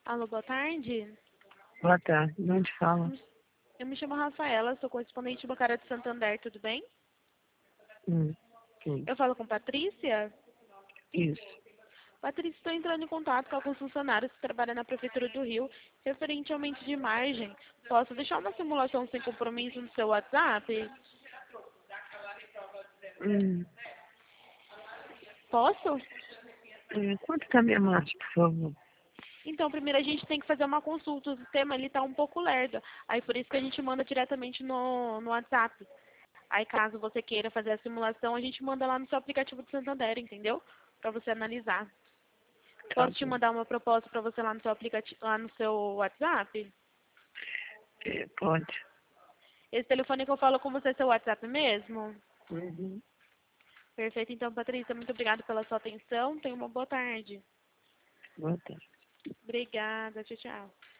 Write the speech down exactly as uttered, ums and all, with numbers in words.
Alô, boa tarde. Boa tarde, de onde fala? Eu me chamo Rafaela, sou correspondente bancária de Santander, tudo bem? Hum, sim, Eu falo com Patrícia? isso. Patrícia, estou entrando em contato com alguns funcionários que trabalham na Prefeitura do Rio, referente ao aumento de margem. Posso deixar uma simulação sem compromisso no seu WhatsApp? Hum, Posso? é, quanto tá a minha marcha, por favor? Então, primeiro a gente tem que fazer uma consulta. O sistema ele está um pouco lerdo. Aí por isso que a gente manda diretamente no, no WhatsApp. Aí caso você queira fazer a simulação, a gente manda lá no seu aplicativo do Santander, entendeu? Para você analisar. Tá Posso te bom. mandar uma proposta para você lá no seu aplicativo, lá no seu WhatsApp? É, pode. Esse telefone que eu falo com você é seu WhatsApp mesmo? Uhum. Perfeito, então, Patrícia, muito obrigada pela sua atenção. Tenha uma boa tarde. Boa tarde. Obrigada, tchau, tchau.